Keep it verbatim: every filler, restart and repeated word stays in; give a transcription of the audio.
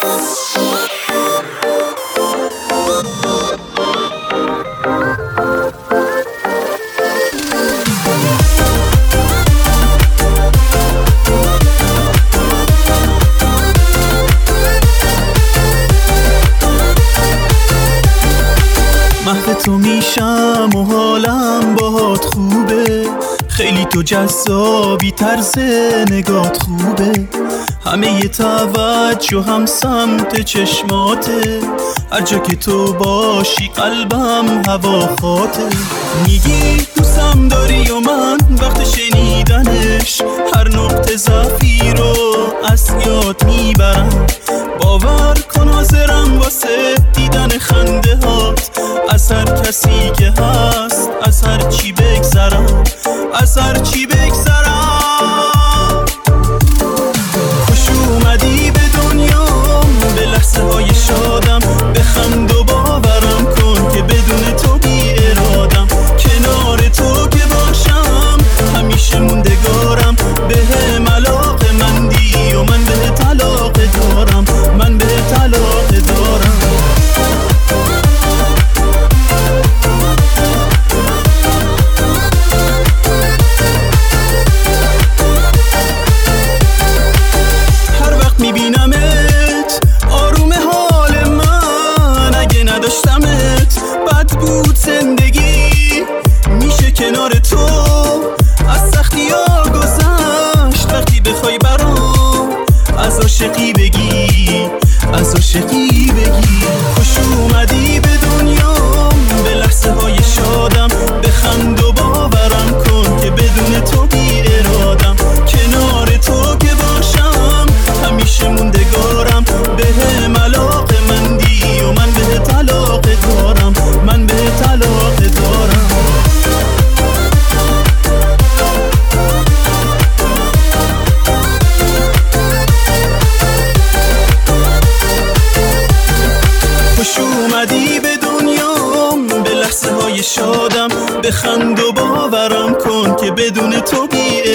محو تو میشم و حالم باهات خوبه، خیلی تو جذابی، طرز نگات خوبه، همه ی توجه هم سمت چشماته، هر جا که تو باشی قلبم هواخواته. میگی دوستم داری و من وقت شنیدنش هر نقطه ضعفی رو از یاد میبرم. باور کن حاضرم واسه دیدن خنده هات، از هر کسی که هست، از هر چی بگذرم، از هر چی بگذرم. خوش اومدی به دنیام، به لحظه های شادم، بخند و باورم کن که بدون تو بی ارادم. کنار تو که باشم همیشه موندگارم، به هم علاقه مندی و من به علاقه دارم، من به علاقه دارم. میبینمت آروم حال من، اگه نداشتمت بد بود زندگی. میشه کنار تو از سختی ها گذشت، وقتی بخوای برام از عاشقی بگی، از عاشقی بگی. خوش اومدی به دنیام، به لحظه های شادم، بخند و باورم کن که بدون تو بی ارادم. کنار تو که باشم همیشه موندگارم، به هم علاقه مندی و من به علاقه دارم، من به علاقه دارم. خوش اومدی به دنیام، به لحظه های شادم، بخند و باورم کن که بدون تو بی